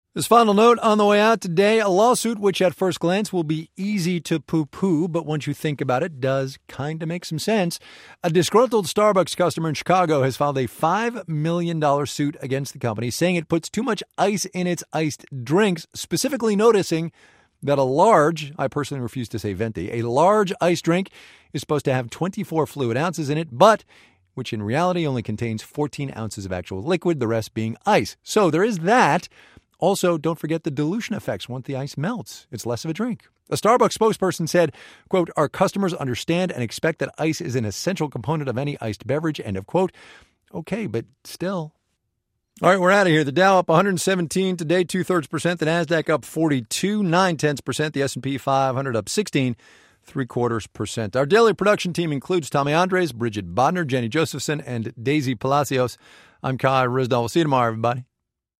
This final note on the way out today, a lawsuit which at first glance will be easy to poo-poo, but once you think about it, does kind of make some sense. A disgruntled Starbucks customer in Chicago has filed a $5 million suit against the company, saying it puts too much ice in its iced drinks, specifically noticing that a large, I personally refuse to say venti, a large iced drink is supposed to have 24 fluid ounces in it, but which in reality only contains 14 ounces of actual liquid, the rest being ice. So there is that. Also, don't forget the dilution effects once the ice melts. It's less of a drink. A Starbucks spokesperson said, quote, "Our customers understand and expect that ice is an essential component of any iced beverage," end of quote. Okay, but still. All right, we're out of here. The Dow up 117 today, 2/3%. The Nasdaq up 42, 0.9%. The S&P 500 up 16, 0.75%. Our daily production team includes Tommy Andres, Bridget Bodner, Jenny Josephson, and Daisy Palacios. I'm Kai Ryssdal. We'll see you tomorrow, everybody.